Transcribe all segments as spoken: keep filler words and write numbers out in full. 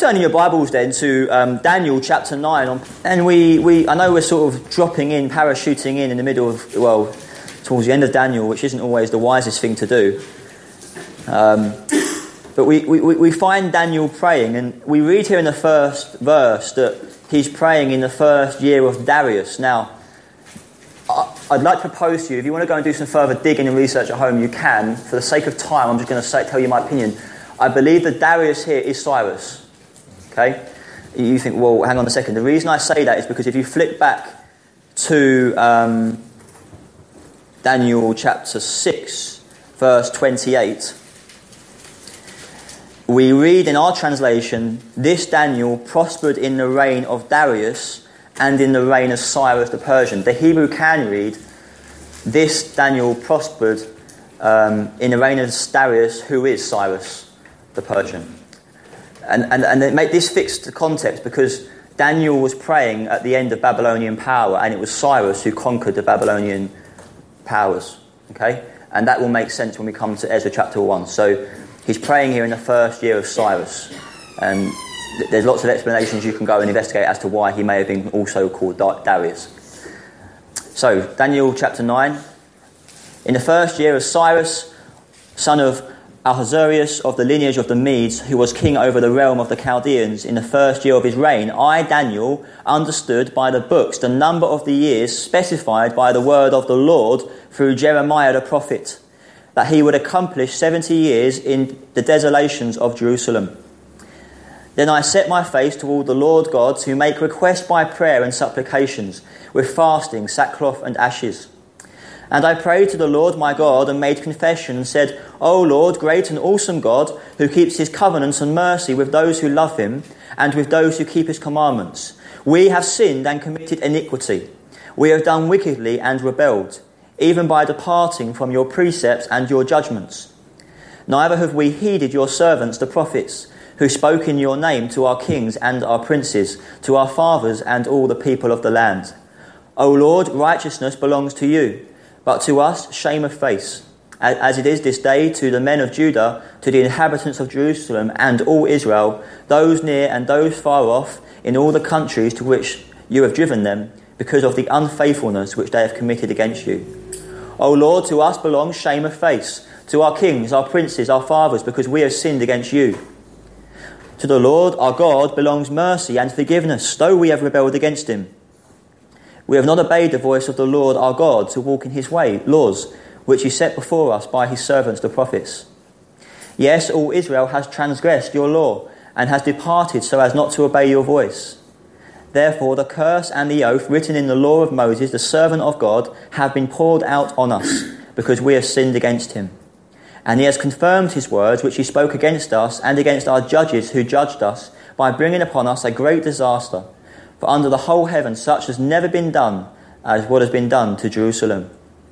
Turning your Bibles then to um, Daniel chapter nine, and we, we I know we're sort of dropping in, parachuting in in the middle of, well, towards the end of Daniel, which isn't always the wisest thing to do. Um, but we, we, we find Daniel praying, and we read here in the first verse that he's praying in the first year of Darius. Now, I'd like to propose to you, if you want to go and do some further digging and research at home, you can. For the sake of time, I'm just going to say, tell you my opinion. I believe that Darius here is Cyrus. Okay? You think, well, hang on a second. The reason I say that is because if you flick back to um, Daniel chapter six, verse twenty-eight, we read in our translation, this Daniel prospered in the reign of Darius and in the reign of Cyrus the Persian. The Hebrew can read, this Daniel prospered um, in the reign of Darius, who is Cyrus the Persian. And, and, and it made this fits the context because Daniel was praying at the end of Babylonian power, and it was Cyrus who conquered the Babylonian powers. Okay? And that will make sense when we come to Ezra chapter one. So he's praying here in the first year of Cyrus. And th- there's lots of explanations you can go and investigate as to why he may have been also called Darius. So, Daniel chapter nine. In the first year of Cyrus, son of Ahasuerus of the lineage of the Medes, who was king over the realm of the Chaldeans, in the first year of his reign, I, Daniel, understood by the books the number of the years specified by the word of the Lord through Jeremiah the prophet, that he would accomplish seventy years in the desolations of Jerusalem. Then I set my face toward the Lord gods, who make request by prayer and supplications, with fasting, sackcloth and ashes. And I prayed to the Lord my God and made confession and said, O Lord, great and awesome God, who keeps his covenants and mercy with those who love him and with those who keep his commandments. We have sinned and committed iniquity. We have done wickedly and rebelled, even by departing from your precepts and your judgments. Neither have we heeded your servants, the prophets, who spoke in your name to our kings and our princes, to our fathers and all the people of the land. O Lord, righteousness belongs to you, but to us shame of face, as it is this day to the men of Judah, to the inhabitants of Jerusalem and all Israel, those near and those far off, in all the countries to which you have driven them, because of the unfaithfulness which they have committed against you. O Lord, to us belongs shame of face, to our kings, our princes, our fathers, because we have sinned against you. To the Lord our God belongs mercy and forgiveness, though we have rebelled against him. We have not obeyed the voice of the Lord our God to walk in his way, laws, which he set before us by his servants the prophets. Yes, all Israel has transgressed your law, and has departed so as not to obey your voice. Therefore the curse and the oath written in the law of Moses, the servant of God, have been poured out on us, because we have sinned against him. And he has confirmed his words, which he spoke against us and against our judges who judged us, by bringing upon us a great disaster. For under the whole heaven such has never been done as what has been done to Jerusalem.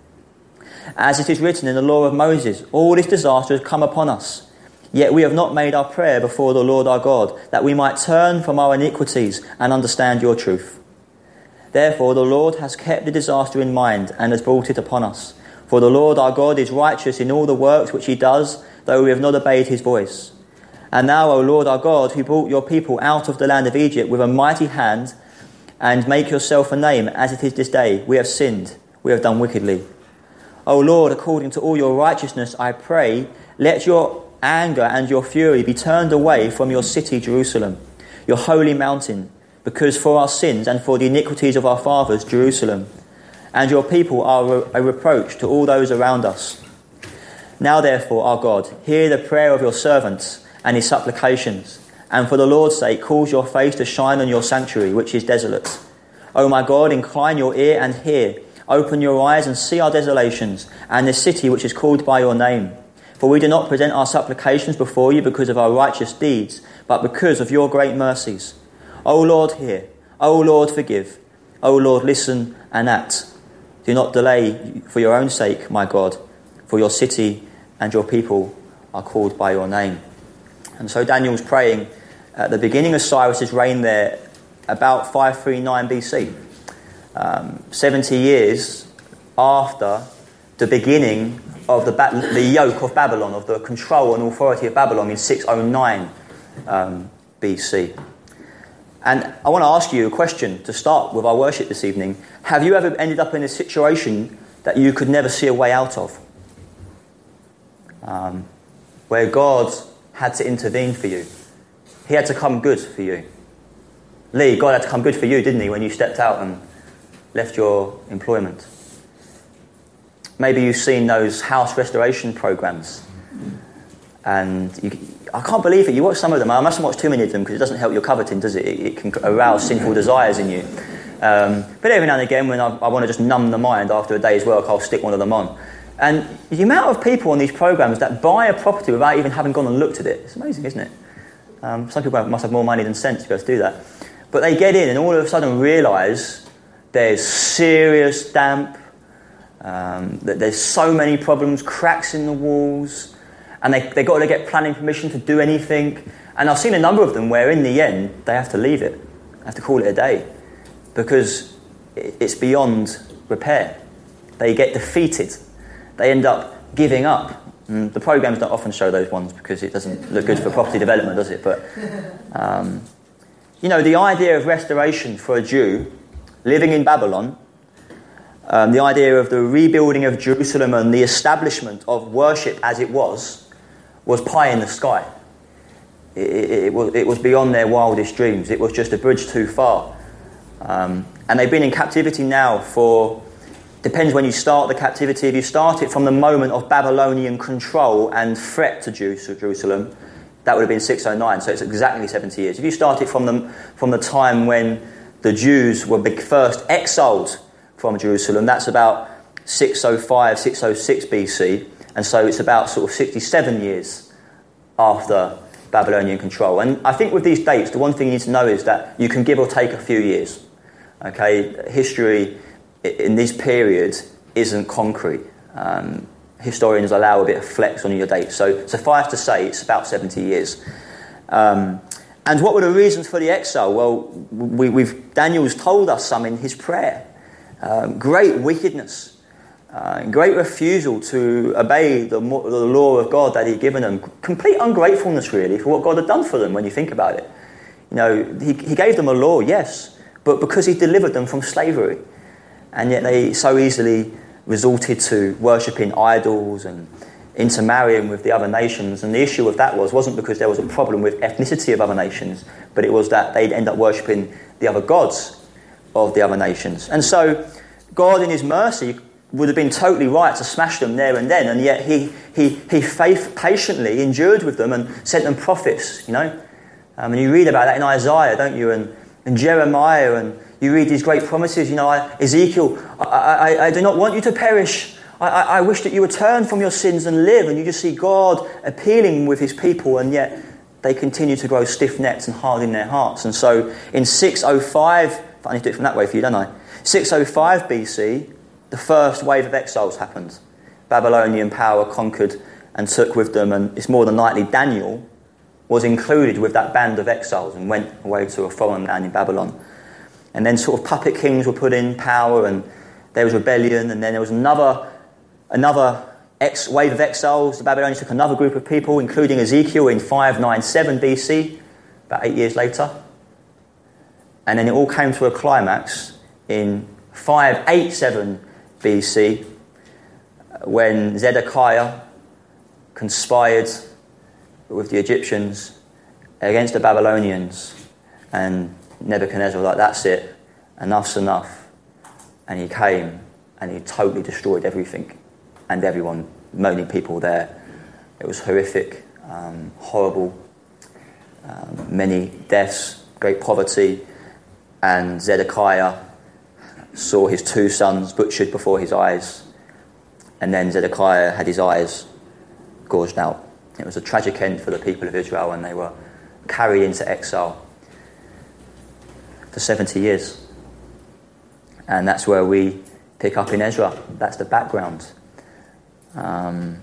As it is written in the law of Moses, all this disaster has come upon us. Yet we have not made our prayer before the Lord our God, that we might turn from our iniquities and understand your truth. Therefore the Lord has kept the disaster in mind and has brought it upon us. For the Lord our God is righteous in all the works which he does, though we have not obeyed his voice. And now, O Lord our God, who brought your people out of the land of Egypt with a mighty hand, and make yourself a name, as it is this day, we have sinned, we have done wickedly. O Lord, according to all your righteousness, I pray, let your anger and your fury be turned away from your city, Jerusalem, your holy mountain, because for our sins and for the iniquities of our fathers, Jerusalem, and your people are a reproach to all those around us. Now therefore, our God, hear the prayer of your servants and his supplications, and for the Lord's sake cause your face to shine on your sanctuary, which is desolate. O my God, incline your ear and hear. Open your eyes and see our desolations, and the city which is called by your name. For we do not present our supplications before you because of our righteous deeds, but because of your great mercies. O Lord, hear. O Lord, forgive. O Lord, listen and act. Do not delay for your own sake, my God, for your city and your people are called by your name. And so Daniel's praying at the beginning of Cyrus's reign there, about five thirty-nine B C, um, seventy years after the beginning of the, ba- the yoke of Babylon, of the control and authority of Babylon in six oh nine um, B C. And I want to ask you a question to start with our worship this evening. Have you ever ended up in a situation that you could never see a way out of? Um, where God had to intervene for you. He had to come good for you. Lee, God had to come good for you, didn't he, when you stepped out and left your employment? Maybe you've seen those house restoration programs. And you, I can't believe it. You watch some of them. I mustn't watch too many of them because it doesn't help your coveting, does it? It, it can arouse sinful desires in you. Um, but every now and again, when I, I want to just numb the mind after a day's work, I'll stick one of them on. And the amount of people on these programs that buy a property without even having gone and looked at it, it's amazing, isn't it? Um, some people must have more money than sense to be able to do that. But they get in and all of a sudden realise there's serious damp, um, that there's so many problems, cracks in the walls, and they, they've got to get planning permission to do anything. And I've seen a number of them where in the end they have to leave it, they have to call it a day, because it's beyond repair. They get defeated. They end up giving up. And the programs don't often show those ones because it doesn't look good for property development, does it? But, um, you know, the idea of restoration for a Jew living in Babylon, um, the idea of the rebuilding of Jerusalem and the establishment of worship as it was, was pie in the sky. It, it, it, was, it was beyond their wildest dreams. It was just a bridge too far. Um, and they've been in captivity now for... Depends when you start the captivity. If you start it from the moment of Babylonian control and threat to Jerusalem, that would have been six oh nine, so it's exactly seventy years. If you start it from the, from the time when the Jews were first exiled from Jerusalem, that's about six oh five, six oh six B C, and so it's about sort of sixty-seven years after Babylonian control. And I think with these dates, the one thing you need to know is that you can give or take a few years. Okay, history in this period isn't concrete. Um, historians allow a bit of flex on your date. So suffice to say, it's about seventy years. Um, and what were the reasons for the exile? Well, we, we've Daniel's told us some in his prayer. Um, great wickedness, uh, great refusal to obey the, the law of God that he'd given them. Complete ungratefulness, really, for what God had done for them when you think about it. You know, he, he gave them a law, yes, but because he delivered them from slavery. And yet they so easily resorted to worshipping idols and intermarrying with the other nations. And the issue of that was, wasn't because there was a problem with ethnicity of other nations, but it was that they'd end up worshipping the other gods of the other nations. And so God in his mercy would have been totally right to smash them there and then, and yet he he he faith, patiently endured with them and sent them prophets, you know. Um, and you read about that in Isaiah, don't you, and, and Jeremiah, and you read these great promises, you know, I, Ezekiel, I, I, I do not want you to perish. I, I, I wish that you would turn from your sins and live. And you just see God appealing with his people, and yet they continue to grow stiff-necked and hard in their hearts. And so in six oh five, I need to do it from that way for you, don't I? six oh five B C, the first wave of exiles happened. Babylonian power conquered and took with them, and it's more than likely Daniel was included with that band of exiles and went away to a foreign land in Babylon. And then sort of puppet kings were put in power, and there was rebellion, and then there was another another ex- wave of exiles. The Babylonians took another group of people, including Ezekiel in five ninety-seven B C, about eight years later. And then it all came to a climax in five eighty-seven B C, when Zedekiah conspired with the Egyptians against the Babylonians, and Nebuchadnezzar was like, that's it, enough's enough. And he came and he totally destroyed everything and everyone, many people there. It was horrific, um, horrible, um, many deaths, great poverty. And Zedekiah saw his two sons butchered before his eyes. And then Zedekiah had his eyes gouged out. It was a tragic end for the people of Israel, and they were carried into exile for seventy years. And that's where we pick up in Ezra. That's the background. Um,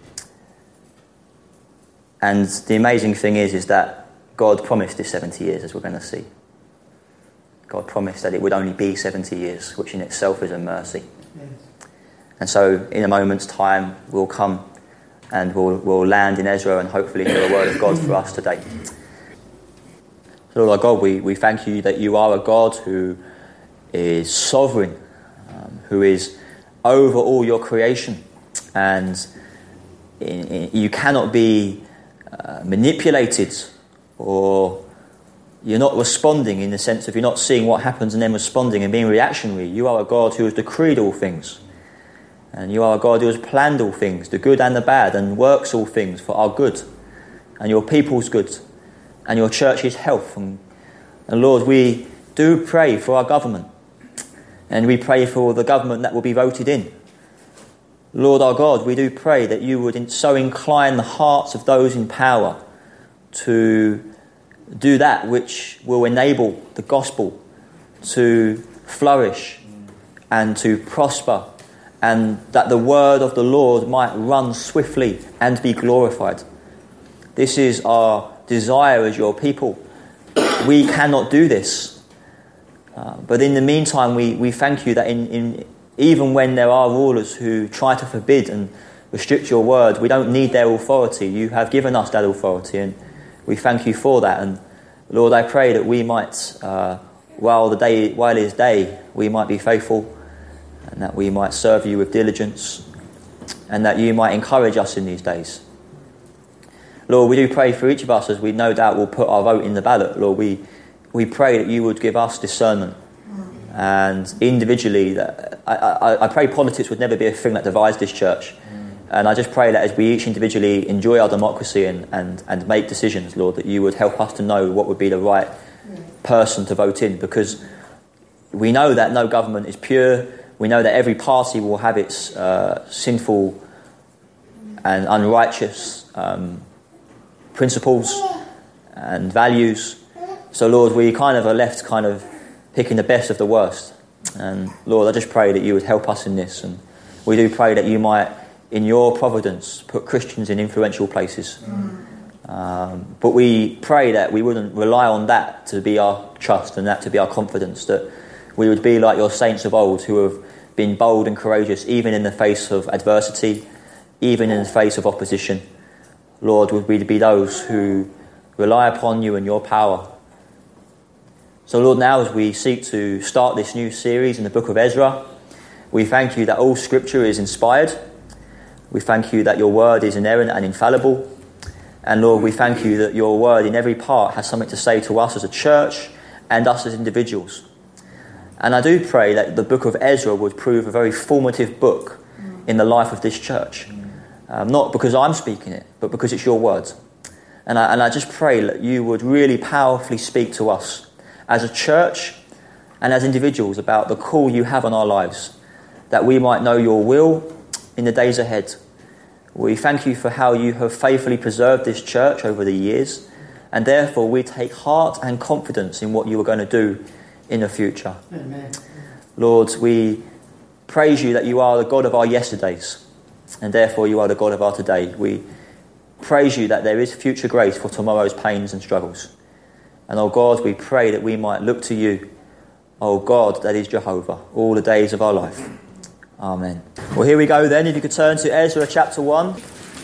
and the amazing thing is, is that God promised this seventy years, as we're going to see. God promised that it would only be seventy years, which in itself is a mercy. Yes. And so in a moment's time, we'll come and we'll, we'll land in Ezra and hopefully hear a word of God for us today. Lord our God, we, we thank you that you are a God who is sovereign, um, who is over all your creation, and in, in, you cannot be uh, manipulated, or you're not responding in the sense of you're not seeing what happens and then responding and being reactionary. You are a God who has decreed all things, and you are a God who has planned all things, the good and the bad, and works all things for our good and your people's good and your church's health. And, and Lord, we do pray for our government, and we pray for the government that will be voted in. Lord our God, we do pray that you would so incline the hearts of those in power to do that which will enable the gospel to flourish and to prosper, and that the word of the Lord might run swiftly and be glorified. This is our desire as your people. We cannot do this. Uh, but in the meantime, we, we thank you that in, in even when there are rulers who try to forbid and restrict your word, we don't need their authority. You have given us that authority, and we thank you for that. And Lord, I pray that we might, uh, while the day, while it is day, we might be faithful, and that we might serve you with diligence, and that you might encourage us in these days. Lord, we do pray for each of us, as we no doubt will put our vote in the ballot. Lord, we we pray that you would give us discernment, and individually, that I, I, I pray politics would never be a thing that divides this church. And I just pray that as we each individually enjoy our democracy and, and, and make decisions, Lord, that you would help us to know what would be the right person to vote in, because we know that no government is pure. We know that every party will have its uh, sinful and unrighteous um, principles and values. So, Lord, we kind of are left kind of picking the best of the worst. And, Lord, I just pray that you would help us in this. And we do pray that you might, in your providence, put Christians in influential places. Um, but we pray that we wouldn't rely on that to be our trust and that to be our confidence, that we would be like your saints of old who have been bold and courageous even in the face of adversity, even in the face of opposition. Lord, would we be those who rely upon you and your power. So Lord, now as we seek to start this new series in the book of Ezra, we thank you that all scripture is inspired. We thank you that your word is inerrant and infallible. And Lord, we thank you that your word in every part has something to say to us as a church and us as individuals. And I do pray that the book of Ezra would prove a very formative book in the life of this church. Um, not because I'm speaking it, but because it's your word. And I, and I just pray that you would really powerfully speak to us as a church and as individuals about the call you have on our lives, that we might know your will in the days ahead. We thank you for how you have faithfully preserved this church over the years, and therefore we take heart and confidence in what you are going to do in the future. Amen. Lord, we praise you that you are the God of our yesterdays, and therefore you are the God of our today. We praise you that there is future grace for tomorrow's pains and struggles. And, oh God, we pray that we might look to you, oh God, that is Jehovah, all the days of our life. Amen. Well, here we go then. If you could turn to Ezra chapter one.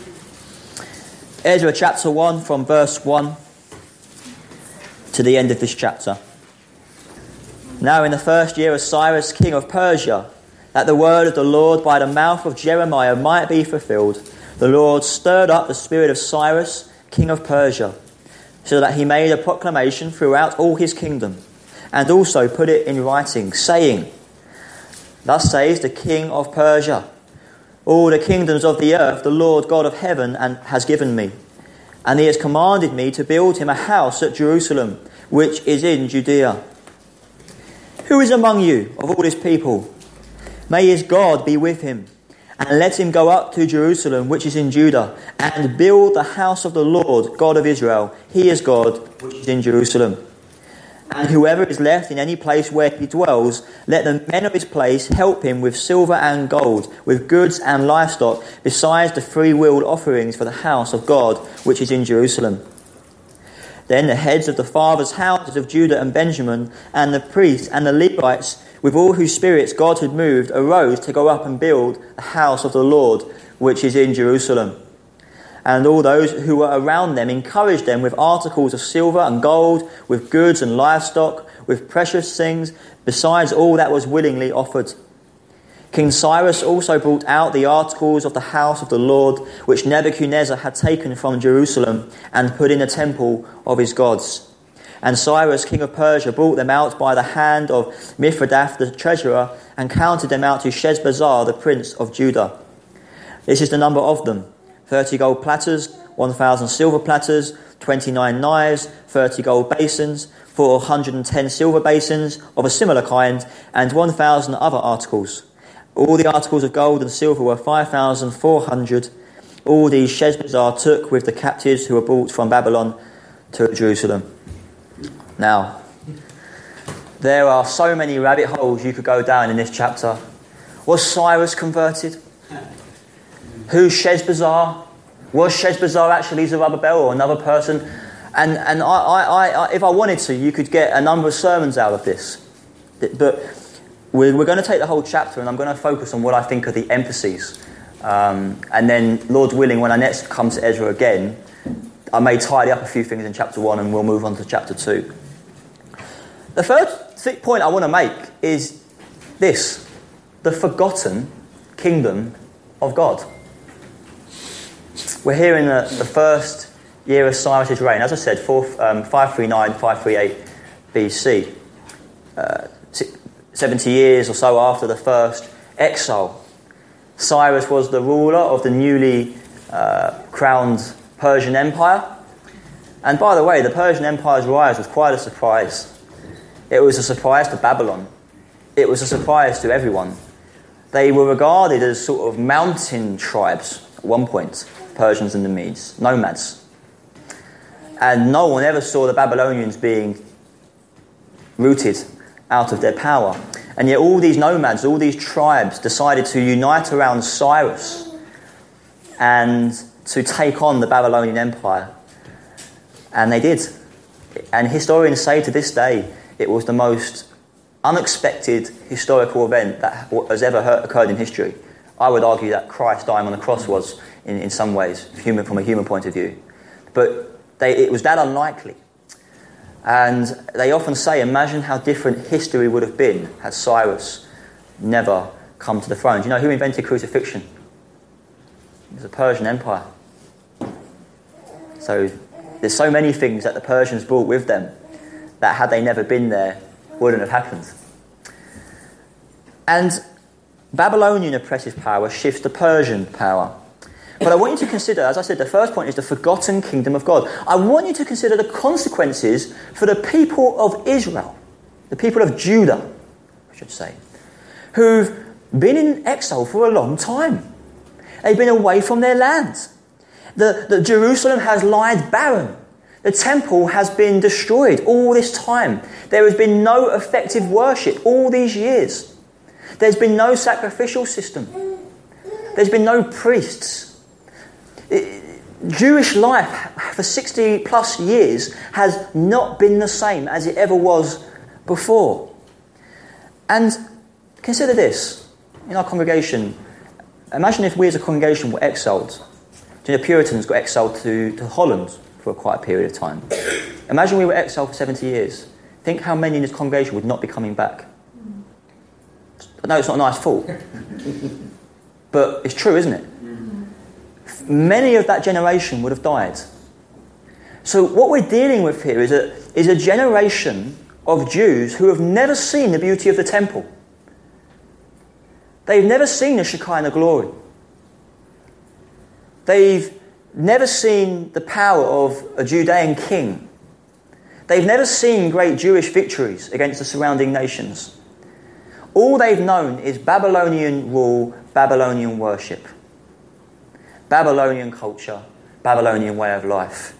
Ezra chapter one, from verse one to the end of this chapter. Now in the first year of Cyrus, king of Persia, that the word of the Lord by the mouth of Jeremiah might be fulfilled, the Lord stirred up the spirit of Cyrus, king of Persia, so that he made a proclamation throughout all his kingdom, and also put it in writing, saying, Thus says the king of Persia, all the kingdoms of the earth the Lord God of heaven and has given me, and he has commanded me to build him a house at Jerusalem, which is in Judea. Who is among you of all his people? May his God be with him, and let him go up to Jerusalem, which is in Judah, and build the house of the Lord God of Israel. He is God, which is in Jerusalem. And whoever is left in any place where he dwells, let the men of his place help him with silver and gold, with goods and livestock, besides the free-willed offerings for the house of God, which is in Jerusalem. Then the heads of the fathers' houses of Judah and Benjamin, and the priests and the Levites, with all whose spirits God had moved, arose to go up and build a house of the Lord, which is in Jerusalem. and all those who were around them encouraged them with articles of silver and gold, with goods and livestock, with precious things, besides all that was willingly offered. King Cyrus also brought out the articles of the house of the Lord, which Nebuchadnezzar had taken from Jerusalem and put in the temple of his gods. And Cyrus, king of Persia, brought them out by the hand of Mithredath the treasurer, and counted them out to Sheshbazzar the prince of Judah. This is the number of them: thirty gold platters, one thousand silver platters, twenty-nine knives, thirty gold basins, four hundred and ten silver basins of a similar kind, and one thousand other articles. All the articles of gold and silver were five thousand four hundred. All these Sheshbazzar took with the captives who were brought from Babylon to Jerusalem. Now, there are so many rabbit holes you could go down in this chapter. Was Cyrus converted? Who's Sheshbazzar? Was Sheshbazzar actually Zerubbabel or another person? And and I, I, I, if I wanted to, you could get a number of sermons out of this. But we're, we're going to take the whole chapter, and I'm going to focus on what I think are the emphases. Um, and then, Lord willing, when I next come to Ezra again, I may tidy up a few things in chapter one, and we'll move on to chapter two. The first th- point I want to make is this: the forgotten kingdom of God. We're here in the, the first year of Cyrus's reign. As I said, four, um, five thirty-nine, five thirty-eight B C. Uh, seventy years or so after the first exile. Cyrus was the ruler of the newly uh, crowned Persian Empire. And by the way, the Persian Empire's rise was quite a surprise. It was a surprise to Babylon. It was a surprise to everyone. They were regarded as sort of mountain tribes at one point, Persians and the Medes, nomads. And no one ever saw the Babylonians being rooted out of their power. And yet all these nomads, all these tribes decided to unite around Cyrus and to take on the Babylonian Empire. And they did. And historians say to this day, it was the most unexpected historical event that has ever occurred in history. I would argue that Christ dying on the cross was, in, in some ways, human from a human point of view. But they, it was that unlikely. And they often say, imagine how different history would have been had Cyrus never come to the throne. Do you know who invented crucifixion? It was the Persian Empire. So there's so many things that the Persians brought with them that had they never been there, wouldn't have happened. And Babylonian oppressive power shifts to Persian power. But I want you to consider, as I said, the first point is the forgotten kingdom of God. I want you to consider the consequences for the people of Israel, the people of Judah, I should say, who've been in exile for a long time. They've been away from their land. The, the Jerusalem has lied barren. The temple has been destroyed all this time. There has been no effective worship all these years. There's been no sacrificial system. There's been no priests. It, Jewish life for sixty plus years has not been the same as it ever was before. And consider this. In our congregation, imagine if we as a congregation were exiled. The Puritans got exiled to, to Holland for quite a period of time. Imagine we were exiled for seventy years. Think how many in this congregation would not be coming back. I know it's not a nice thought, but it's true, isn't it? Many of that generation would have died. So what we're dealing with here is a, is a generation of Jews who have never seen the beauty of the temple. They've never seen the Shekinah glory. They've never seen the power of a Judean king. They've never seen great Jewish victories against the surrounding nations. All they've known is Babylonian rule, Babylonian worship, Babylonian culture, Babylonian way of life.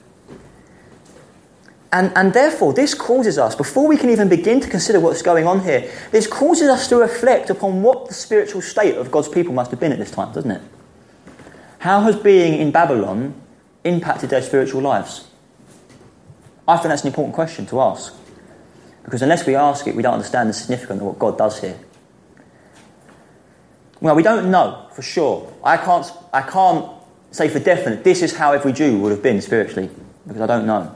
And, and therefore, this causes us, before we can even begin to consider what's going on here, this causes us to reflect upon what the spiritual state of God's people must have been at this time, doesn't it? How has being in Babylon impacted their spiritual lives? I think that's an important question to ask. Because unless we ask it, we don't understand the significance of what God does here. Well, we don't know for sure. I can't, I can't say for definite, this is how every Jew would have been spiritually, because I don't know.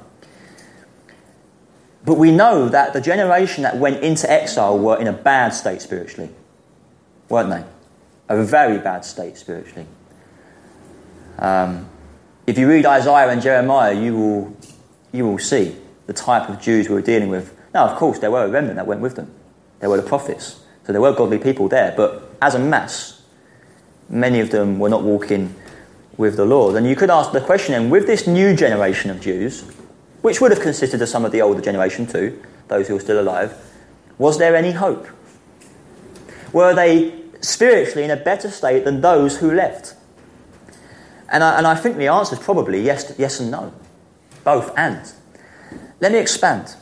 But we know that the generation that went into exile were in a bad state spiritually, weren't they? A very bad state spiritually. Um, if you read Isaiah and Jeremiah, you will you will see the type of Jews we were dealing with. Now, of course, there were a remnant that went with them. There were the prophets. So there were godly people there. But as a mass, many of them were not walking with the Lord. And you could ask the question then, with this new generation of Jews, which would have consisted of some of the older generation too, those who were still alive, was there any hope? Were they spiritually in a better state than those who left? And I, and I think the answer is probably yes, yes and no. Both and. Let me expand.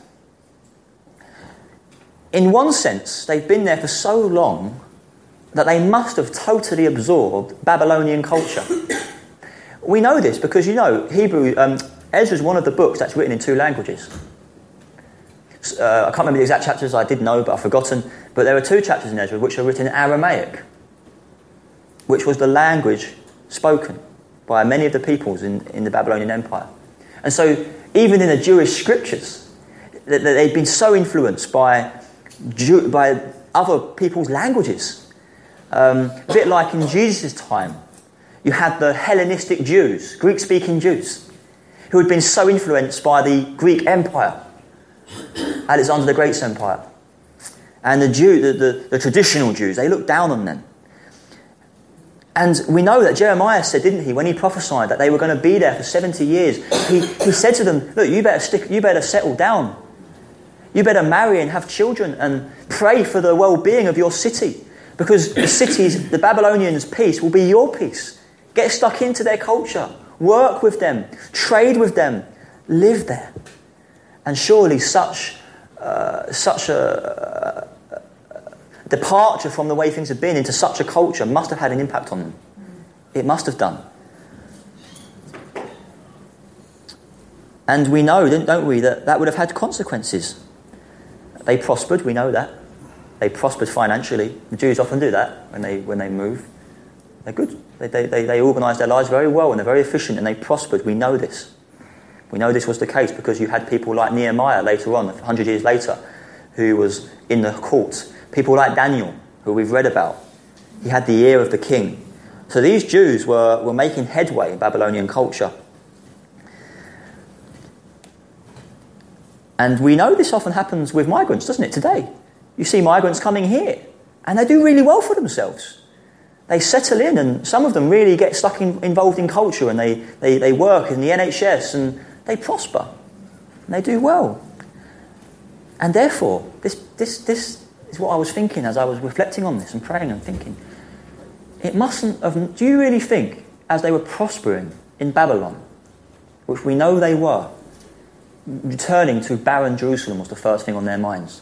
In one sense, they've been there for so long that they must have totally absorbed Babylonian culture. We know this because, you know, Hebrew, um, Ezra is one of the books that's written in two languages. Uh, I can't remember the exact chapters, I did know, but I've forgotten. But there are two chapters in Ezra which are written in Aramaic, which was the language spoken by many of the peoples in, in the Babylonian Empire. And so, even in the Jewish scriptures, they've been so influenced by Jew, by other people's languages. Um, a bit like in Jesus' time, you had the Hellenistic Jews, Greek-speaking Jews, who had been so influenced by the Greek Empire, Alexander the Great's empire. And the Jew, the, the, the traditional Jews, they looked down on them. And we know that Jeremiah said, didn't he, when he prophesied that they were going to be there for seventy years, he, he said to them, look, you better stick, you better settle down. You better marry and have children and pray for the well-being of your city, because the cities, the Babylonians' peace will be your peace. Get stuck into their culture, work with them, trade with them, live there. And surely such uh, such a, a departure from the way things have been into such a culture must have had an impact on them. It must have done. And we know, don't we, that that would have had consequences. They prospered, we know that. They prospered financially. The Jews often do that when they when they move. They're good. They, they, they, they organise their lives very well and they're very efficient and they prospered. We know this. We know this was the case because you had people like Nehemiah later on, a hundred years later, who was in the court. People like Daniel, who we've read about. He had the ear of the king. So these Jews were, were making headway in Babylonian culture. And we know this often happens with migrants, doesn't it, today? You see migrants coming here, and they do really well for themselves. They settle in, and some of them really get stuck in, involved in culture, and they, they, they work in the N H S, and they prosper. And they do well. And therefore, this, this, this is what I was thinking as I was reflecting on this and praying and thinking. It mustn't have... Do you really think, as they were prospering in Babylon, which we know they were, returning to barren Jerusalem was the first thing on their minds?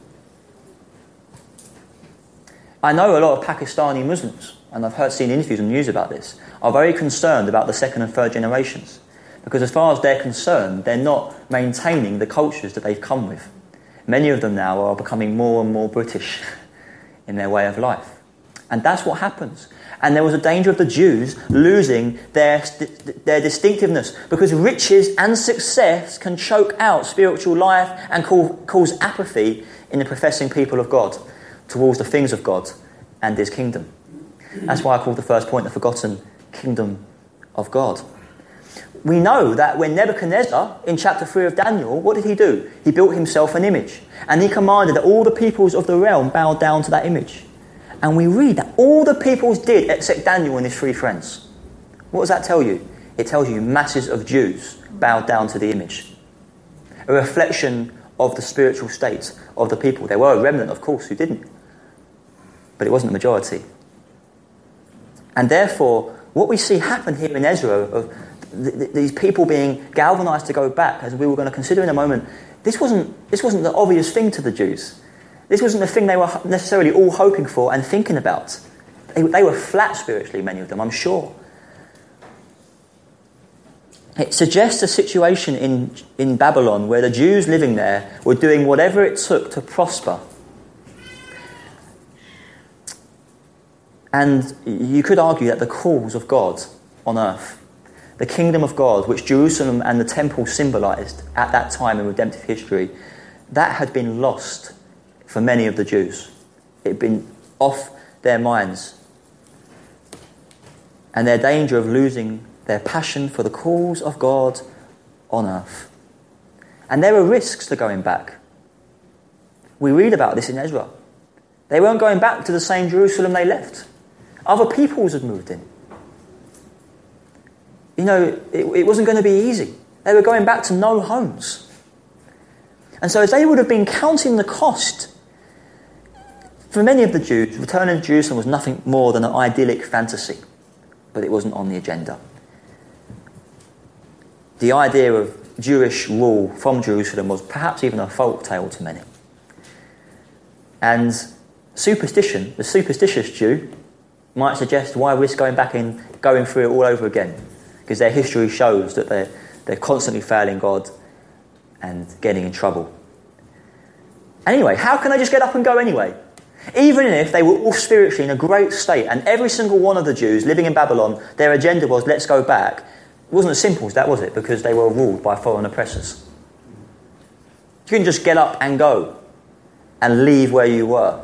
I know a lot of Pakistani Muslims, and I've heard seen interviews and news about this, are very concerned about the second and third generations. Because as far as they're concerned, they're not maintaining the cultures that they've come with. Many of them now are becoming more and more British in their way of life. And that's what happens. And there was a danger of the Jews losing their, their distinctiveness, because riches and success can choke out spiritual life and cause apathy in the professing people of God towards the things of God and his kingdom. That's why I called the first point the forgotten kingdom of God. We know that when Nebuchadnezzar, in chapter three of Daniel, what did he do? He built himself an image. And he commanded that all the peoples of the realm bowed down to that image. And we read that all the peoples did except Daniel and his three friends. What does that tell you? It tells you masses of Jews bowed down to the image. A reflection of the spiritual state of the people. There were a remnant, of course, who didn't. But it wasn't the majority. And therefore, what we see happen here in Ezra, of th- th- these people being galvanised to go back, as we were going to consider in a moment, this wasn't this wasn't the obvious thing to the Jews. This wasn't the thing they were necessarily all hoping for and thinking about. They, they were flat spiritually, many of them, I'm sure. It suggests a situation in, in Babylon where the Jews living there were doing whatever it took to prosper. And you could argue that the cause of God on earth. The kingdom of God, which Jerusalem and the temple symbolised at that time in redemptive history, that had been lost for many of the Jews. It had been off their minds. And their danger of losing their passion for the cause of God on earth. And there were risks to going back. We read about this in Ezra. They weren't going back to the same Jerusalem they left. Other peoples had moved in. You know, it, it wasn't going to be easy. They were going back to no homes. And so as they would have been counting the cost, for many of the Jews, returning to Jerusalem was nothing more than an idyllic fantasy. But it wasn't on the agenda. The idea of Jewish rule from Jerusalem was perhaps even a folk tale to many. And superstition, the superstitious Jew, might suggest why risk going back and going through it all over again, because their history shows that they're, they're constantly failing God and getting in trouble. Anyway, how can they just get up and go anyway? Even if they were all spiritually in a great state, and every single one of the Jews living in Babylon, their agenda was, let's go back, it wasn't as simple as that, was it? Because they were ruled by foreign oppressors. You couldn't just get up and go and leave where you were.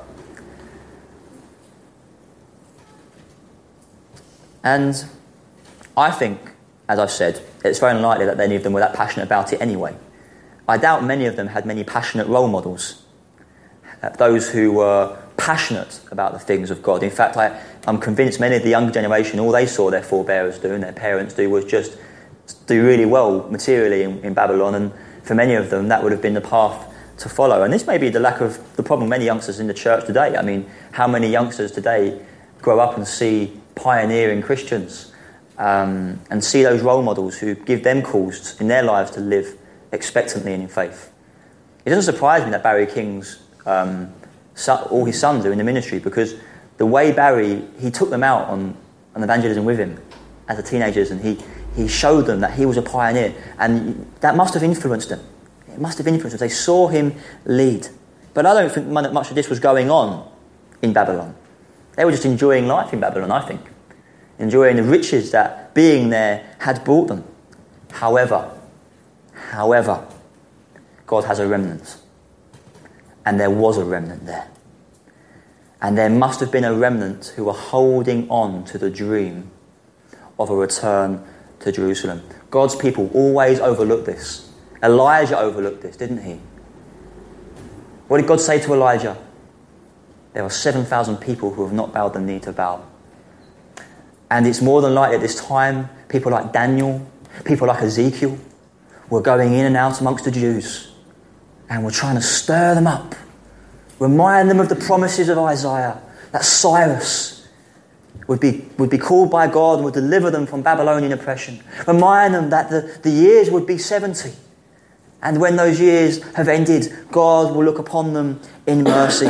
And I think, as I've said, it's very unlikely that any of them were that passionate about it anyway. I doubt many of them had many passionate role models. Those who were passionate about the things of God. In fact, I, I'm convinced many of the younger generation, all they saw their forebears do and their parents do was just do really well materially in, in Babylon, and for many of them that would have been the path to follow. And this may be the lack of the problem many youngsters in the church today. I mean, how many youngsters today grow up and see pioneering Christians um, and see those role models who give them calls in their lives to live expectantly and in faith. It doesn't surprise me that Barry King's um, son, all his sons are in the ministry, because the way Barry, he took them out on, on evangelism with him as a teenagers, and he, he showed them that he was a pioneer, and that must have influenced them. It must have influenced them. They saw him lead. But I don't think much of this was going on in Babylon. They were just enjoying life in Babylon, I think. Enjoying the riches that being there had brought them. However, however, God has a remnant. And there was a remnant there. And there must have been a remnant who were holding on to the dream of a return to Jerusalem. God's people always overlook this. Elijah overlooked this, didn't he? What did God say to Elijah? There are seven thousand people who have not bowed the knee to Baal. And it's more than likely at this time, people like Daniel, people like Ezekiel, were going in and out amongst the Jews and were trying to stir them up, remind them of the promises of Isaiah, that Cyrus would be, would be called by God and would deliver them from Babylonian oppression. Remind them that the, the years would be seventy. And when those years have ended, God will look upon them in mercy.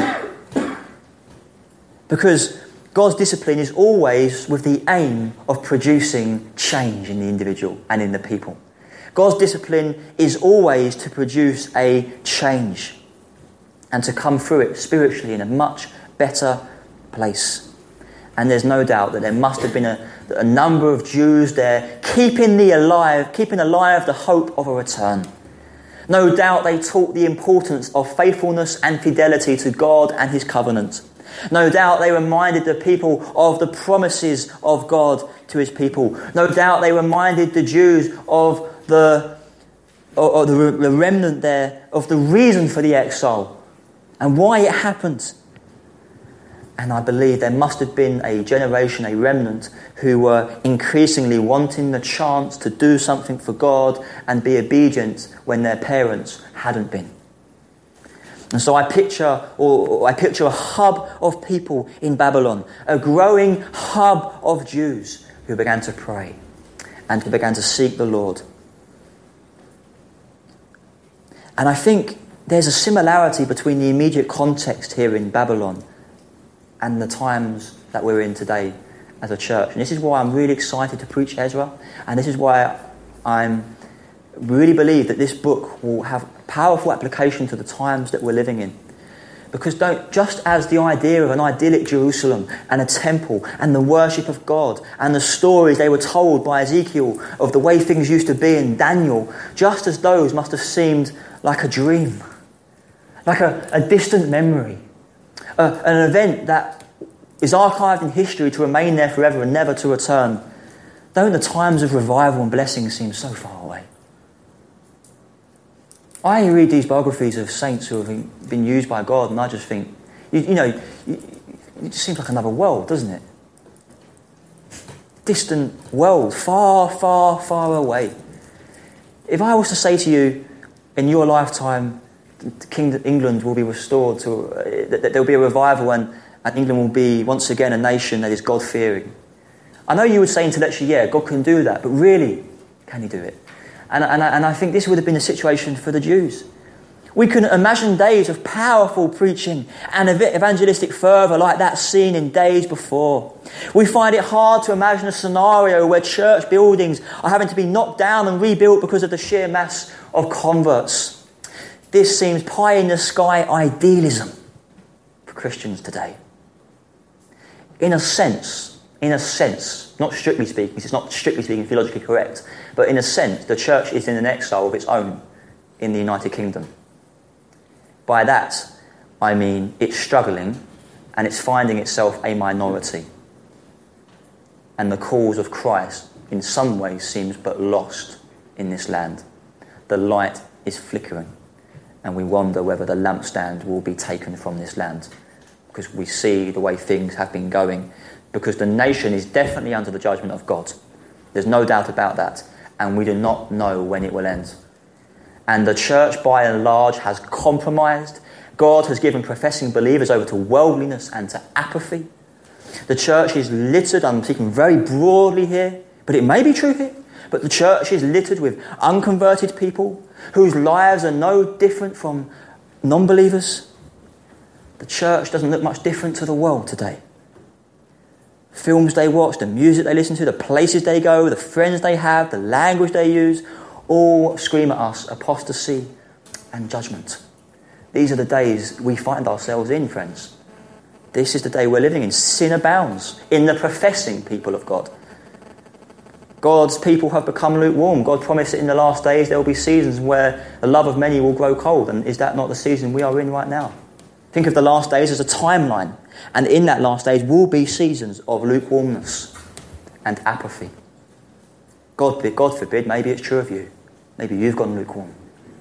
Because God's discipline is always with the aim of producing change in the individual and in the people. God's discipline is always to produce a change and to come through it spiritually in a much better place. And there's no doubt that there must have been a, a number of Jews there keeping the alive, keeping alive the hope of a return. No doubt they taught the importance of faithfulness and fidelity to God and his covenant. No doubt they reminded the people of the promises of God to his people. No doubt they reminded the Jews of the, or the, the remnant there, of the reason for the exile and why it happened. And I believe there must have been a generation, a remnant, who were increasingly wanting the chance to do something for God and be obedient when their parents hadn't been. And so I picture, or, or I picture a hub of people in Babylon, a growing hub of Jews who began to pray and who began to seek the Lord. And I think there's a similarity between the immediate context here in Babylon and the times that we're in today as a church. And this is why I'm really excited to preach Ezra, and this is why I'm really believe that this book will have powerful application to the times that we're living in. Because don't, just as the idea of an idyllic Jerusalem and a temple and the worship of God and the stories they were told by Ezekiel of the way things used to be in Daniel, just as those must have seemed like a dream, like a, a distant memory, uh, an event that is archived in history to remain there forever and never to return, don't the times of revival and blessing seem so far away? I read these biographies of saints who have been used by God, and I just think, you, you know, it just seems like another world, doesn't it? Distant world, far, far, far away. If I was to say to you, in your lifetime, King England will be restored to, uh, that there will be a revival, and, and England will be once again a nation that is God-fearing. I know you would say intellectually, yeah, God can do that, but really, can he do it? And, and, and I think this would have been the situation for the Jews. We can imagine days of powerful preaching and evangelistic fervour like that seen in days before. We find it hard to imagine a scenario where church buildings are having to be knocked down and rebuilt because of the sheer mass of converts. This seems pie-in-the-sky idealism for Christians today. In a sense, in a sense, not strictly speaking, it's not strictly speaking theologically correct, but in a sense, the church is in an exile of its own in the United Kingdom. By that, I mean it's struggling and it's finding itself a minority. And the cause of Christ, in some ways, seems but lost in this land. The light is flickering, and we wonder whether the lampstand will be taken from this land, because we see the way things have been going, because the nation is definitely under the judgment of God. There's no doubt about that, and we do not know when it will end. And the church, by and large, has compromised. God has given professing believers over to worldliness and to apathy. The church is littered, I'm speaking very broadly here, but it may be true here, but the church is littered with unconverted people whose lives are no different from non-believers. The church doesn't look much different to the world today. Films they watch, the music they listen to, the places they go, the friends they have, the language they use, all scream at us apostasy and judgment. These are the days we find ourselves in, friends. This is the day we're living in. Sin abounds in the professing people of God. God's people have become lukewarm. God promised that in the last days there will be seasons where the love of many will grow cold. And is that not the season we are in right now? Think of the last days as a timeline. And in that last days will be seasons of lukewarmness and apathy. God, God forbid, maybe it's true of you. Maybe you've gone lukewarm.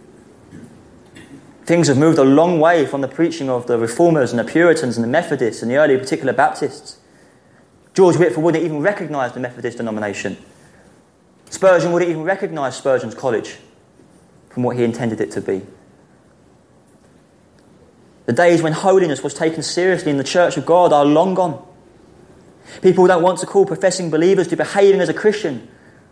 Things have moved a long way from the preaching of the Reformers and the Puritans and the Methodists and the early particular Baptists. George Whitefield wouldn't even recognise the Methodist denomination. Spurgeon wouldn't even recognise Spurgeon's College from what he intended it to be. The days when holiness was taken seriously in the Church of God are long gone. People don't want to call professing believers to behaving as a Christian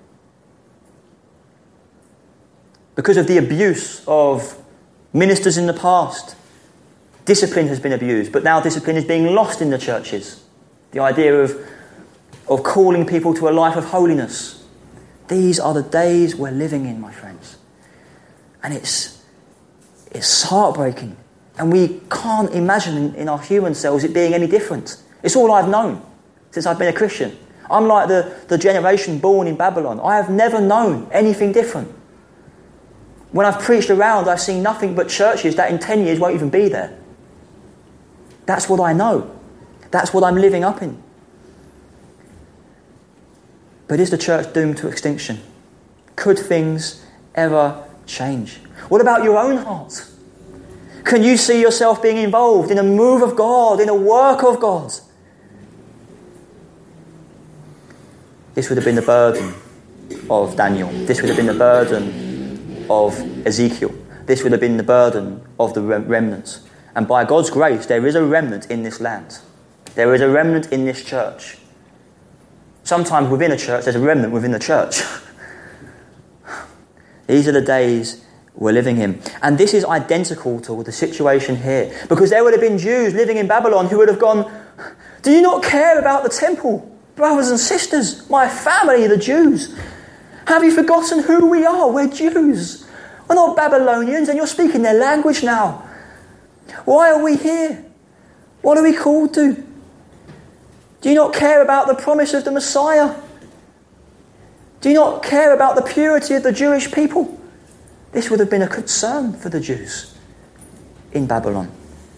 because of the abuse of ministers in the past. Discipline has been abused, but now discipline is being lost in the churches. The idea of, of calling people to a life of holiness. These are the days we're living in, my friends. And it's, it's heartbreaking. And we can't imagine in, in our human selves it being any different. It's all I've known since I've been a Christian. I'm like the, the generation born in Babylon. I have never known anything different. When I've preached around, I've seen nothing but churches that in ten years won't even be there. That's what I know. That's what I'm living up in. But is the church doomed to extinction? Could things ever change? What about your own heart? Can you see yourself being involved in a move of God, in a work of God? This would have been the burden of Daniel. This would have been the burden of Ezekiel. This would have been the burden of the remnant. And by God's grace, there is a remnant in this land. There is a remnant in this church. Sometimes within a church, there's a remnant within the church. These are the days we're living in. And this is identical to the situation here. Because there would have been Jews living in Babylon who would have gone, do you not care about the temple? Brothers and sisters, my family, the Jews. Have you forgotten who we are? We're Jews. We're not Babylonians, and you're speaking their language now. Why are we here? What are we called to? Do you not care about the promise of the Messiah? Do you not care about the purity of the Jewish people? This would have been a concern for the Jews in Babylon.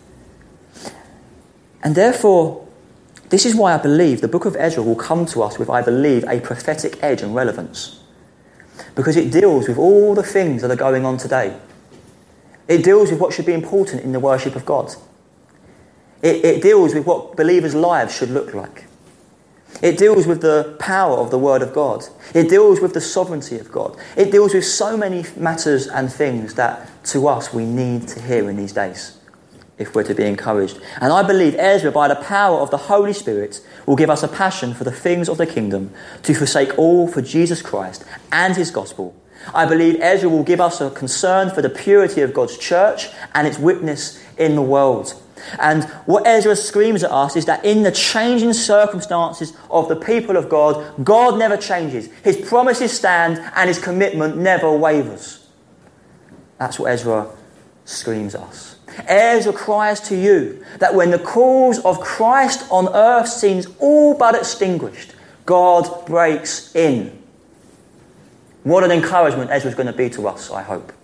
And therefore, this is why I believe the book of Ezra will come to us with, I believe, a prophetic edge and relevance. Because it deals with all the things that are going on today. It deals with what should be important in the worship of God. It, it deals with what believers' lives should look like. It deals with the power of the Word of God. It deals with the sovereignty of God. It deals with so many matters and things that to us we need to hear in these days if we're to be encouraged. And I believe Ezra, by the power of the Holy Spirit, will give us a passion for the things of the kingdom, to forsake all for Jesus Christ and his gospel. I believe Ezra will give us a concern for the purity of God's church and its witness in the world. And what Ezra screams at us is that in the changing circumstances of the people of God, God never changes. His promises stand and his commitment never wavers. That's what Ezra screams at us. Ezra cries to you that when the cause of Christ on earth seems all but extinguished, God breaks in. What an encouragement Ezra's going to be to us, I hope.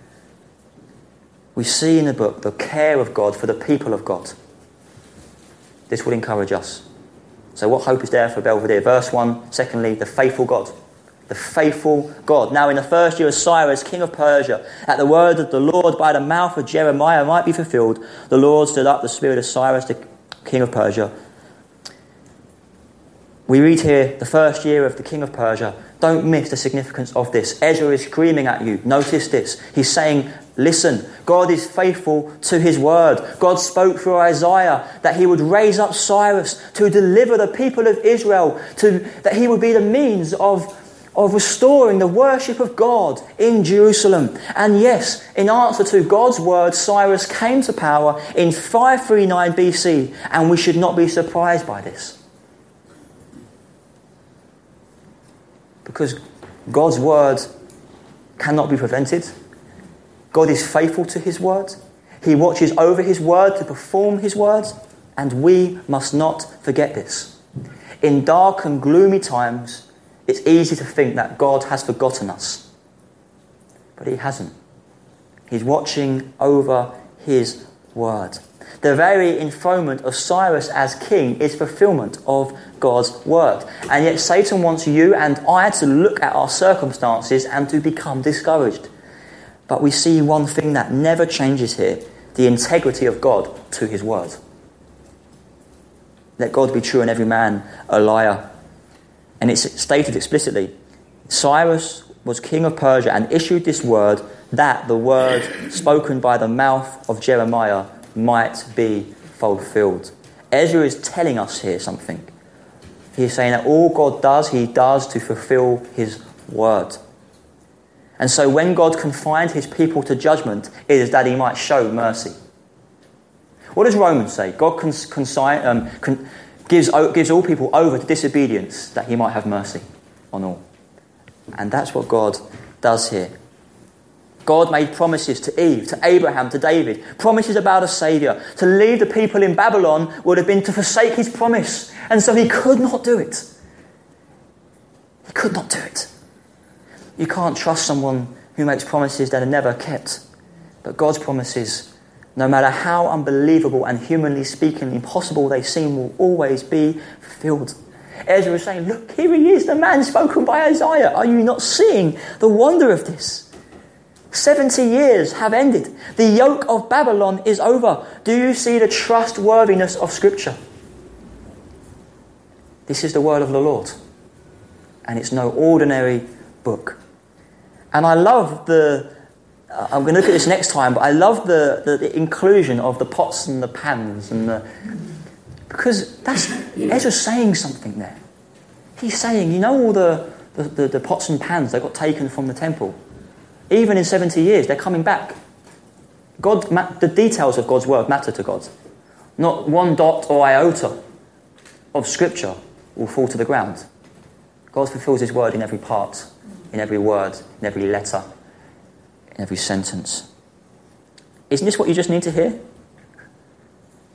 We see in the book the care of God for the people of God. This will encourage us. So what hope is there for Belvedere? Verse one, secondly, the faithful God. The faithful God. Now in the first year of Cyrus, king of Persia, at the word of the Lord by the mouth of Jeremiah might be fulfilled, the Lord stirred up the spirit of Cyrus, the king of Persia. We read here the first year of the king of Persia. Don't miss the significance of this. Ezra is screaming at you. Notice this. He's saying, listen, God is faithful to his word. God spoke through Isaiah that he would raise up Cyrus to deliver the people of Israel, to, that he would be the means of, of restoring the worship of God in Jerusalem. And yes, in answer to God's word, Cyrus came to power in five thirty-nine B C, and we should not be surprised by this. Because God's word cannot be prevented. God is faithful to his word. He watches over his word to perform his word. And we must not forget this. In dark and gloomy times, it's easy to think that God has forgotten us. But he hasn't. He's watching over his word. The very enthronement of Cyrus as king is fulfillment of God's word. And yet Satan wants you and I to look at our circumstances and to become discouraged. But we see one thing that never changes here, the integrity of God to his word. Let God be true and every man a liar. And it's stated explicitly, Cyrus was king of Persia and issued this word, that the word spoken by the mouth of Jeremiah might be fulfilled. Ezra is telling us here something. He's saying that all God does, he does to fulfill his word. And so when God confined his people to judgment, it is that he might show mercy. What does Romans say? God cons- consign, um, con- gives, o- gives all people over to disobedience that he might have mercy on all. And that's what God does here. God made promises to Eve, to Abraham, to David, promises about a saviour. To leave the people in Babylon would have been to forsake his promise. And so he could not do it. He could not do it. You can't trust someone who makes promises that are never kept. But God's promises, no matter how unbelievable and humanly speaking impossible they seem, will always be fulfilled. Ezra is saying, look, here he is, the man spoken by Isaiah. Are you not seeing the wonder of this? Seventy years have ended. The yoke of Babylon is over. Do you see the trustworthiness of Scripture? This is the word of the Lord. And it's no ordinary book. And I love the... Uh, I'm going to look at this next time, but I love the, the, the inclusion of the pots and the pans. and the, Because that's... Ezra's saying something there. He's saying, you know all the, the, the, the pots and pans that got taken from the temple? Even in seventy years, they're coming back. God, the details of God's word matter to God. Not one dot or iota of Scripture will fall to the ground. God fulfills his word in every part, in every word, in every letter, in every sentence. Isn't this what you just need to hear?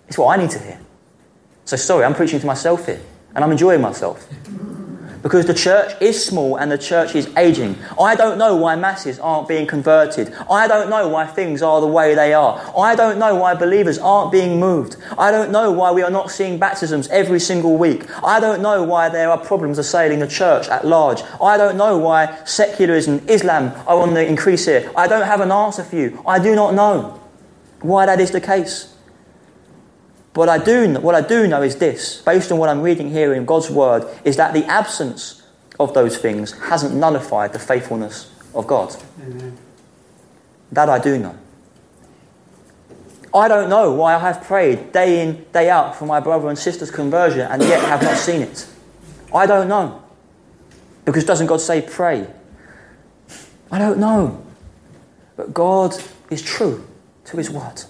It's what I need to hear. So sorry, I'm preaching to myself here, and I'm enjoying myself. Because the church is small and the church is ageing. I don't know why masses aren't being converted. I don't know why things are the way they are. I don't know why believers aren't being moved. I don't know why we are not seeing baptisms every single week. I don't know why there are problems assailing the church at large. I don't know why secularism, Islam are on the increase here. I don't have an answer for you. I do not know why that is the case. But I do, what I do know is this, based on what I'm reading here in God's word, is that the absence of those things hasn't nullified the faithfulness of God. Amen. That I do know. I don't know why I have prayed day in, day out for my brother and sister's conversion and yet have not seen it. I don't know. Because doesn't God say pray? I don't know. But God is true to his word.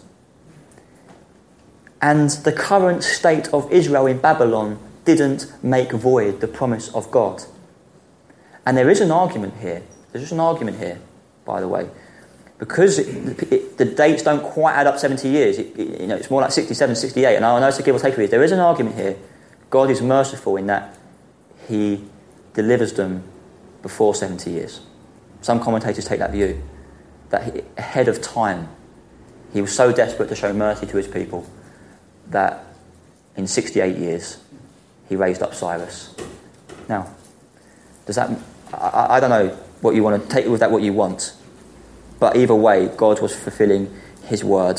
And the current state of Israel in Babylon didn't make void the promise of God. And there is an argument here. There's just an argument here, by the way. Because it, it, the dates don't quite add up seventy years. It, it, you know, it's more like sixty-seven, sixty-eight. And I know it's a give or take of it. There is an argument here. God is merciful in that he delivers them before seventy years. Some commentators take that view. That he, ahead of time, he was so desperate to show mercy to his people that in sixty-eight years he raised up Cyrus. Now, does that? I, I don't know what you want to take with that. What you want, but either way, God was fulfilling His word.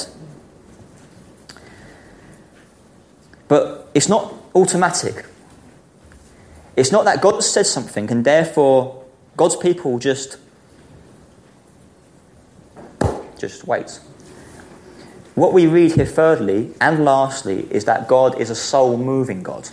But it's not automatic. It's not that God said something and therefore God's people just just wait. What we read here thirdly and lastly is that God is a soul-moving God.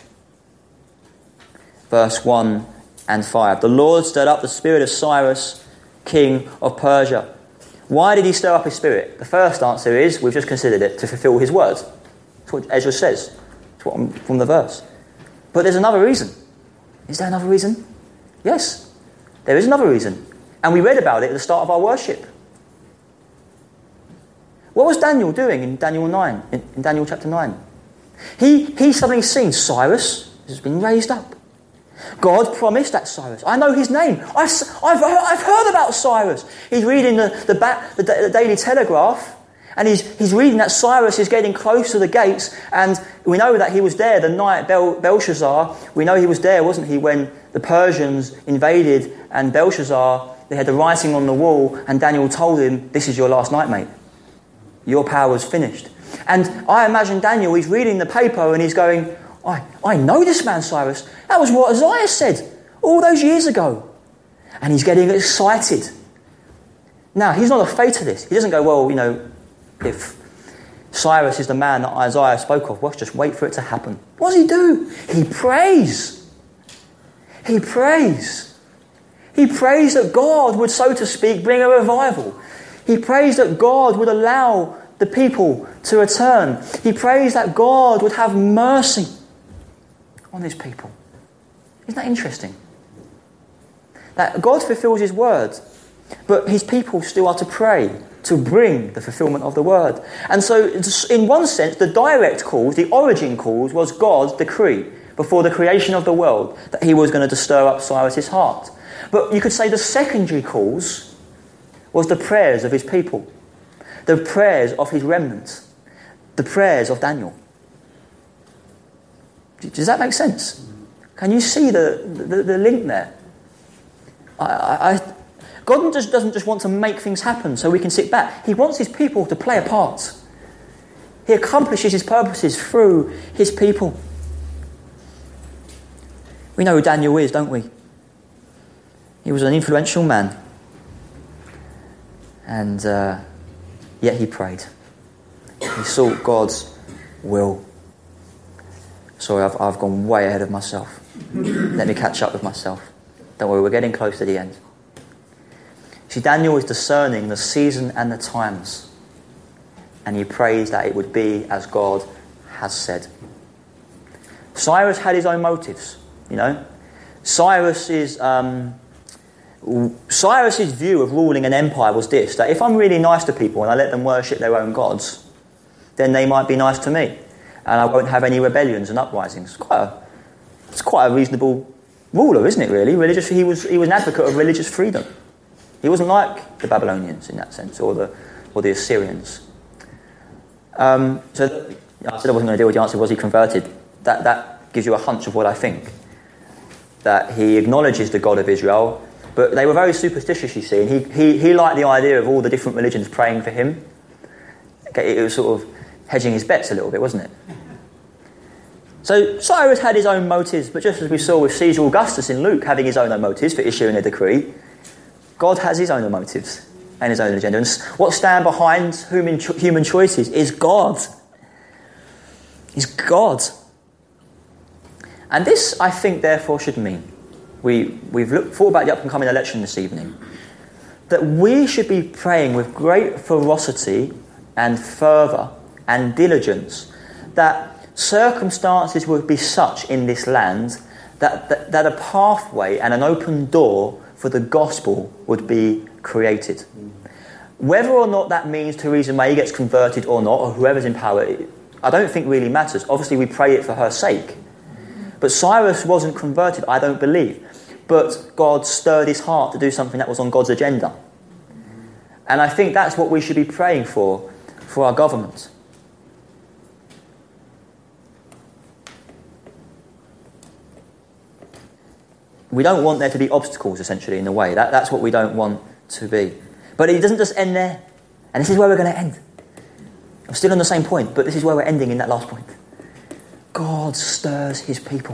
Verse one and five. The Lord stirred up the spirit of Cyrus, king of Persia. Why did he stir up his spirit? The first answer is, we've just considered it, to fulfill his word. That's what Ezra says. That's what I'm, from the verse. But there's another reason. Is there another reason? Yes, there is another reason. And we read about it at the start of our worship. What was Daniel doing in Daniel nine, in, in Daniel chapter nine? He, he suddenly seen Cyrus has been raised up. God promised that Cyrus. I know his name. I've, I've, I've heard about Cyrus. He's reading the, the, the, the Daily Telegraph, and he's, he's reading that Cyrus is getting close to the gates, and we know that he was there the night Bel, Belshazzar. We know he was there, wasn't he, when the Persians invaded, and Belshazzar, they had the writing on the wall, and Daniel told him, this is your last night, mate. Your power is finished. And I imagine Daniel, he's reading the paper and he's going, I, I know this man, Cyrus. That was what Isaiah said all those years ago. And he's getting excited. Now, he's not a fatalist. He doesn't go, well, you know, if Cyrus is the man that Isaiah spoke of, well, just wait for it to happen. What does he do? He prays. He prays. He prays that God would, so to speak, bring a revival. He prays that God would allow the people to return. He prays that God would have mercy on his people. Isn't that interesting? That God fulfills his word, but his people still are to pray to bring the fulfillment of the word. And so, in one sense, the direct cause, the origin cause, was God's decree before the creation of the world that he was going to stir up Cyrus's heart. But you could say the secondary cause was the prayers of his people, the prayers of his remnant, the prayers of Daniel. Does that make sense? Can you see the, the, the link there? I, I, God just doesn't just want to make things happen so we can sit back. He wants his people to play a part. He accomplishes his purposes through his people. We know who Daniel is, don't we? He was an influential man. And uh, yet he prayed. He sought God's will. Sorry, I've, I've gone way ahead of myself. Let me catch up with myself. Don't worry, we're getting close to the end. See, Daniel is discerning the season and the times. And he prays that it would be as God has said. Cyrus had his own motives, you know. Cyrus is... Um, Cyrus's view of ruling an empire was this, that if I'm really nice to people and I let them worship their own gods, then they might be nice to me. and I won't have any rebellions and uprisings. It's quite a, it's quite a reasonable ruler, isn't it, really? Religious, he was he was an advocate of religious freedom. He wasn't like the Babylonians in that sense, or the or the Assyrians. Um, so I said I wasn't going to deal with the answer, was he converted? That that gives you a hunch of what I think. That he acknowledges the God of Israel, but they were very superstitious, you see, and he, he, he liked the idea of all the different religions praying for him. Okay, it was sort of hedging his bets a little bit, wasn't it? So Cyrus had his own motives, but just as we saw with Caesar Augustus in Luke having his own motives for issuing a decree, God has his own motives and his own agenda. And what stand behind human, cho- human choices is God. Is God. And this, I think, therefore, should mean, we, we've looked, thought about the up-and-coming election this evening, that we should be praying with great ferocity and fervour and diligence that circumstances would be such in this land that, that, that a pathway and an open door for the gospel would be created. Whether or not that means Theresa May gets converted or not, or whoever's in power, I don't think really matters. Obviously, we pray it for her sake. But Cyrus wasn't converted, I don't believe. But God stirred his heart to do something that was on God's agenda. And I think that's what we should be praying for, for our government. We don't want there to be obstacles, essentially, in the way. That, that's what we don't want to be. But it doesn't just end there. And this is where we're going to end. I'm still on the same point, but this is where we're ending in that last point. God stirs his people.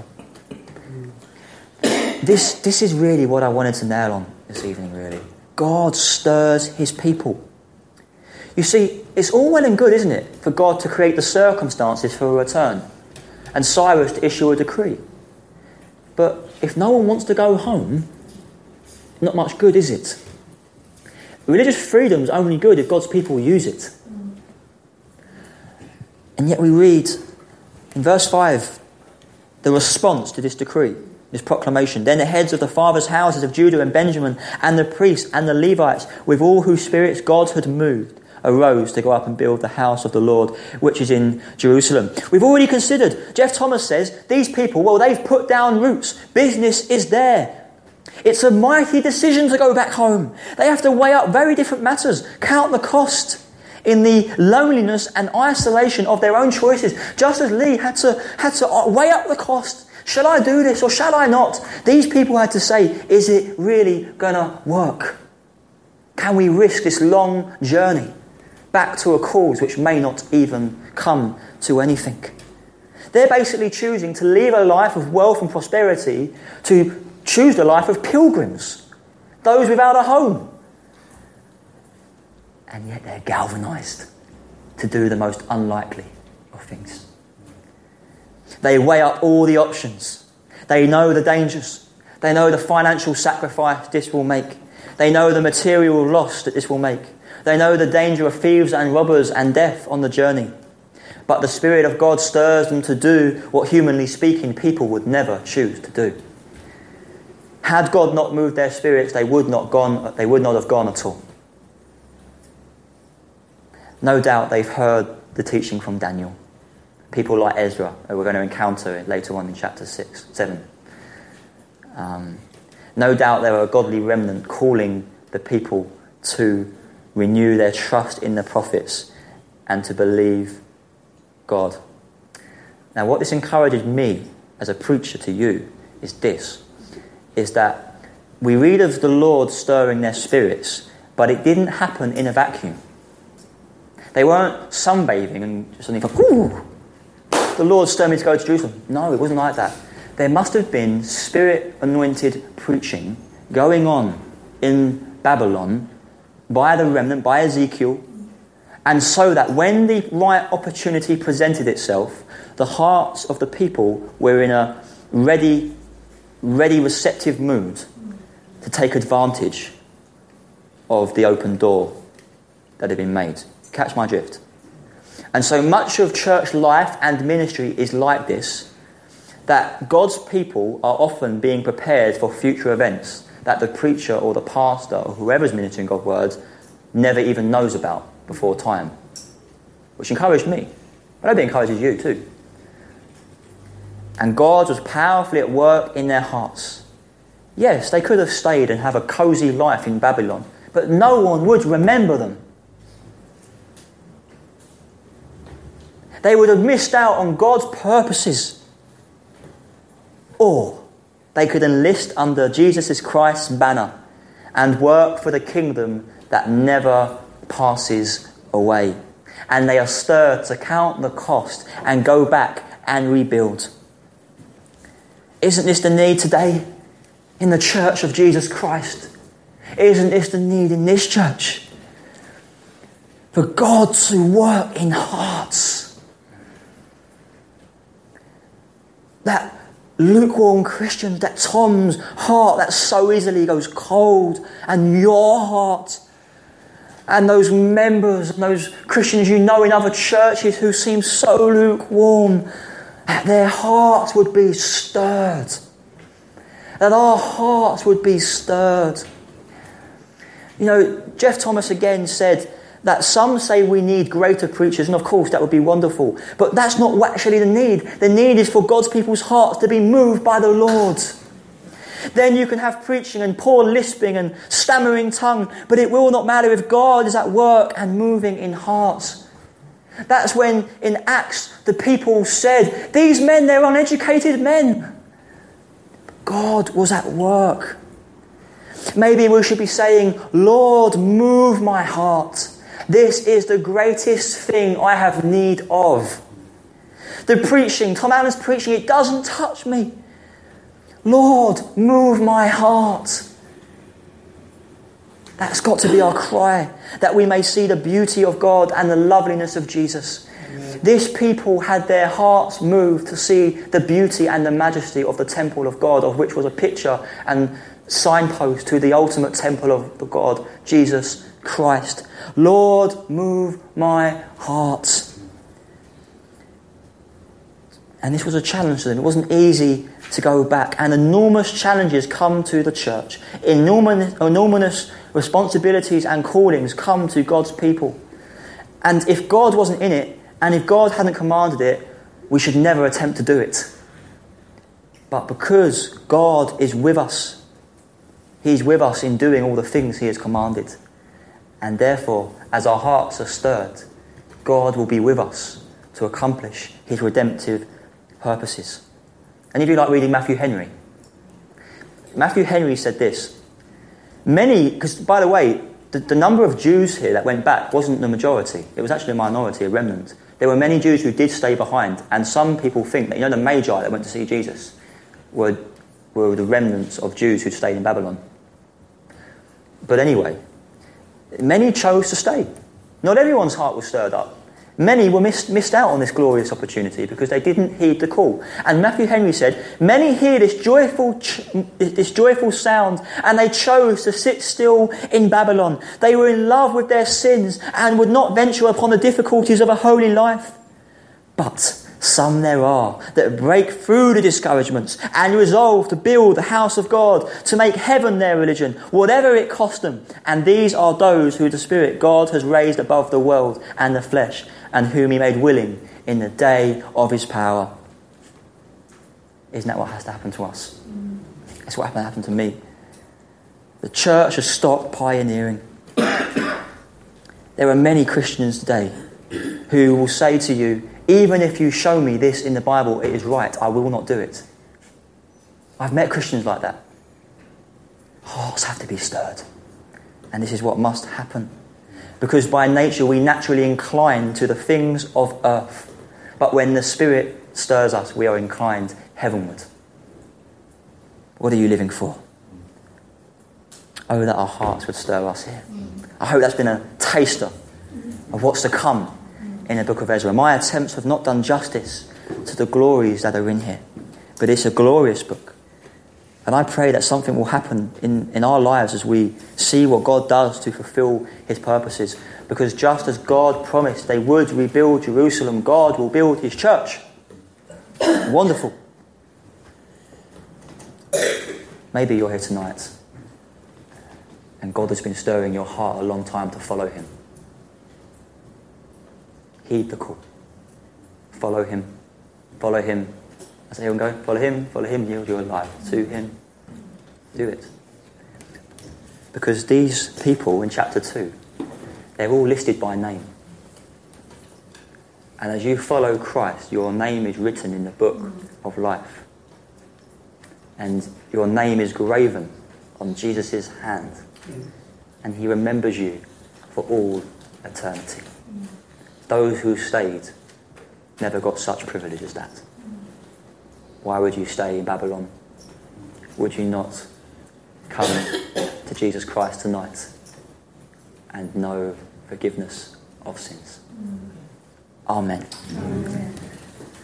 This, this is really what I wanted to nail on this evening, really. God stirs his people. You see, it's all well and good, isn't it, for God to create the circumstances for a return and Cyrus to issue a decree. But if no one wants to go home, not much good, is it? Religious freedom is only good if God's people use it. And yet we read in verse five the response to this decree, this proclamation. Then the heads of the fathers' houses of Judah and Benjamin and the priests and the Levites, with all whose spirits God had moved, arose to go up and build the house of the Lord, which is in Jerusalem. We've already considered, Jeff Thomas says, these people, well, they've put down roots. Business is there. It's a mighty decision to go back home. They have to weigh up very different matters, count the cost in the loneliness and isolation of their own choices, just as Lee had to, had to weigh up the cost. Shall I do this or shall I not? These people had to say, is it really going to work? Can we risk this long journey back to a cause which may not even come to anything? They're basically choosing to leave a life of wealth and prosperity to choose the life of pilgrims, those without a home. And yet they're galvanised to do the most unlikely of things. They weigh up all the options. They know the dangers. They know the financial sacrifice this will make. They know the material loss that this will make. They know the danger of thieves and robbers and death on the journey. But the Spirit of God stirs them to do what, humanly speaking, people would never choose to do. Had God not moved their spirits, they would not gone, they would not have gone at all. No doubt they've heard the teaching from Daniel. People like Ezra, who we're going to encounter later on in chapter six, seven. Um, no doubt there are a godly remnant calling the people to renew their trust in the prophets and to believe God. Now, what this encourages me as a preacher to you is this, is that we read of the Lord stirring their spirits, but it didn't happen in a vacuum. They weren't sunbathing and suddenly thought, ooh, the Lord stirred me to go to Jerusalem. No, it wasn't like that. There must have been spirit-anointed preaching going on in Babylon by the remnant, by Ezekiel, and so that when the right opportunity presented itself, the hearts of the people were in a ready, ready receptive mood to take advantage of the open door that had been made. Catch my drift? And so much of church life and ministry is like this, that God's people are often being prepared for future events that the preacher or the pastor or whoever's ministering God's words never even knows about before time. Which encouraged me. I hope it encourages you too. And God was powerfully at work in their hearts. Yes, they could have stayed and have a cosy life in Babylon, but no one would remember them. They would have missed out on God's purposes. Or they could enlist under Jesus Christ's banner and work for the kingdom that never passes away. And they are stirred to count the cost and go back and rebuild. Isn't this the need today in the church of Jesus Christ? Isn't this the need in this church? For God to work in hearts. That lukewarm Christian, that Tom's heart that so easily goes cold, and your heart, and those members, those Christians you know in other churches who seem so lukewarm, that their hearts would be stirred. That our hearts would be stirred. You know, Jeff Thomas again said that some say we need greater preachers, and of course that would be wonderful. But that's not actually the need. The need is for God's people's hearts to be moved by the Lord. Then you can have preaching and poor lisping and stammering tongue, but it will not matter if God is at work and moving in hearts. That's when in Acts the people said, these men, they're uneducated men. God was at work. Maybe we should be saying, Lord, move my heart. This is the greatest thing I have need of. The preaching, Tom Allen's preaching, it doesn't touch me. Lord, move my heart. That's got to be our cry, that we may see the beauty of God and the loveliness of Jesus. Amen. This people had their hearts moved to see the beauty and the majesty of the temple of God, of which was a picture and signpost to the ultimate temple of the God, Jesus Christ. Lord, move my heart. And this was a challenge to them. It wasn't easy to go back. And enormous challenges come to the church. Enormous, enormous responsibilities and callings come to God's people. And if God wasn't in it, and if God hadn't commanded it, we should never attempt to do it. But because God is with us, He's with us in doing all the things He has commanded. And therefore, as our hearts are stirred, God will be with us to accomplish His redemptive purposes. Any of you like reading Matthew Henry? Matthew Henry said this. Many, because by the way, the, the number of Jews here that went back wasn't the majority. It was actually a minority, a remnant. There were many Jews who did stay behind. And some people think that, you know, the Magi that went to see Jesus were, were the remnants of Jews who stayed in Babylon. But anyway, many chose to stay. Not everyone's heart was stirred up. Many were missed, missed out on this glorious opportunity because they didn't heed the call. And Matthew Henry said, many hear this joyful, ch- this joyful sound, and they chose to sit still in Babylon. They were in love with their sins and would not venture upon the difficulties of a holy life. But some there are that break through the discouragements and resolve to build the house of God, to make heaven their religion, whatever it cost them. And these are those who the Spirit God has raised above the world and the flesh, and whom He made willing in the day of His power. Isn't that what has to happen to us? It's what happened to me. The church has stopped pioneering. There are many Christians today who will say to you, even if you show me this in the Bible, it is right, I will not do it. I've met Christians like that. Hearts have to be stirred. And this is what must happen. Because by nature we naturally incline to the things of earth. But when the Spirit stirs us, we are inclined heavenward. What are you living for? Oh, that our hearts would stir us here. I hope that's been a taster of what's to come in the book of Ezra. My attempts have not done justice to the glories that are in here. But it's a glorious book. And I pray that something will happen in, in our lives as we see what God does to fulfill His purposes. Because just as God promised they would rebuild Jerusalem, God will build His church. Wonderful. Maybe you're here tonight and God has been stirring your heart a long time to follow Him. Heed the call. Follow Him. Follow Him. As everyone go, follow him, follow him, yield your life to him. Do it. Because these people in chapter two, they're all listed by name. And as you follow Christ, your name is written in the book of life. And your name is graven on Jesus' hand. And he remembers you for all eternity. Those who stayed never got such privilege as that. Why would you stay in Babylon? Would you not come to Jesus Christ tonight and know forgiveness of sins? Amen. Amen.